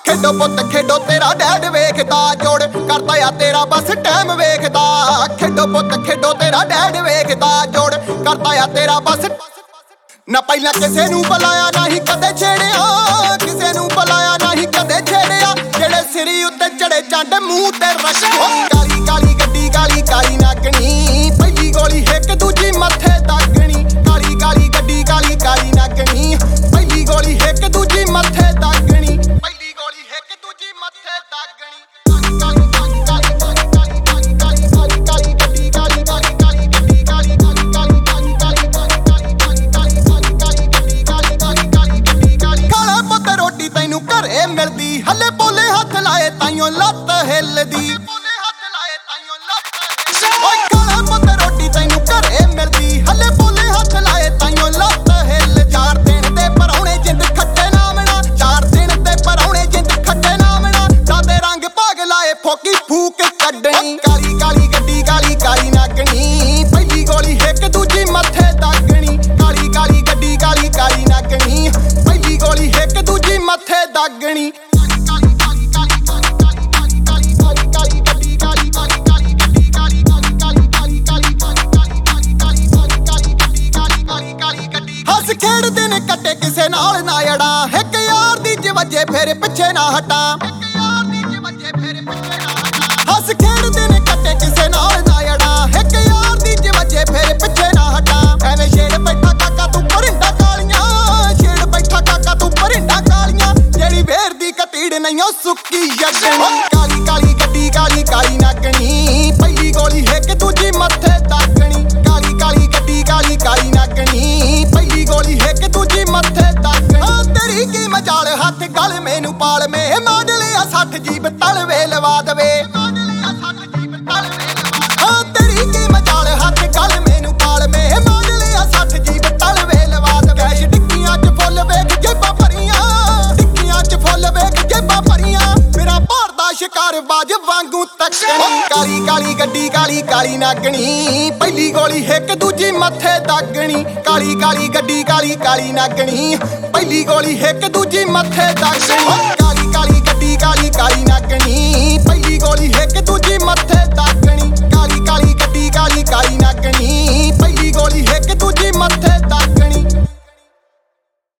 खेडो पुत खेडो तेरा डैड वेखदा जोड़ करदा आ तेरा बस टाइम वेखदा खेडो पुत खेडो तेरा डैड वेखदा जोड़ करदा आ तेरा बस ना पहला किसे नू बुलाया नहीं कदे छेड़िया किसे नू बुलाया नहीं कदे छेड़िया जेड़े सिरी उत्ते चढ़े चंड मूंह ते रखो काली काली गड्डी काली काली नागनी पहली गोली हिक दूजी मथे दागनी काली काली गड्डी काली काली नागनी पहली गोली हिक दूजी मथे दागनी पहली गोली हिक दूजी मथे दागनी तैनू घरे मिलदी हले बोले हथ लाए ताइयों लत्त हिलदी काला पुत रोटी तैनू घरे मिलदी हले बोले हथ लाए ताइयों लत्त हिल 4 दिन ते परौणे जिंद खट्टे नामना 4 दिन ते परौणे जिंद खट्टे नामना दादे रंग भाग लाए फोकी फूक कड्डनी काली काली गड्डी काली काली नागनी पहली गोली हिक दूजी मथे दागनी काली काली गड्डी काली काली नागनी पहली गोली हिक दूजी मथे दागनी हस खेड़ दिन कट्टे किसे नाल ना अड़ा हिक यार दी वजे फिर पिछे ना हटा हस खेड़ दिन कट्टे किसे नाल ना अड़ा हिक यार दी वजे फिर पिछे ना हटा एवें शेर बैठा काका तू परिंदा कालियां शेर बैठा काका तू परिंदा कालियां जेड़ी वेर दी कतीड़ नहीं सुक्की यगनी काली काली गड्डी काली काली नागनी पहली गोली हिक दूजी मथे दागनी काली काली गड्डी काली काली नागनी पहली गोली हिक दूजी मथे दागनी तेरी की मजाल हाथ गल मैनू पाल में माडलिया 60 जीब तलवे लवा दवे तेरी की मजाल हाथ गल मैनू पाल में माडलिया 60 जीब तलवे लवा दवे कैश डिक्कियां च फुल वेख जेबां भरियां डिक्कियां च फुल वेख जेबां भरियां मेरा भारदा शिकार बाज वांगू तकनी काली काली गड्डी काली काली नागनी पहली गोली हिक दूजी मथे दागनी काली काली गड्डी काली काली नागनी पहली गोली हिक दूजी मथे दागनी काली काली गड्डी काली काली नागनी पहली गोली हिक दूजी मथे दागनी काली काली गड्डी काली काली नागनी पहली गोली हिक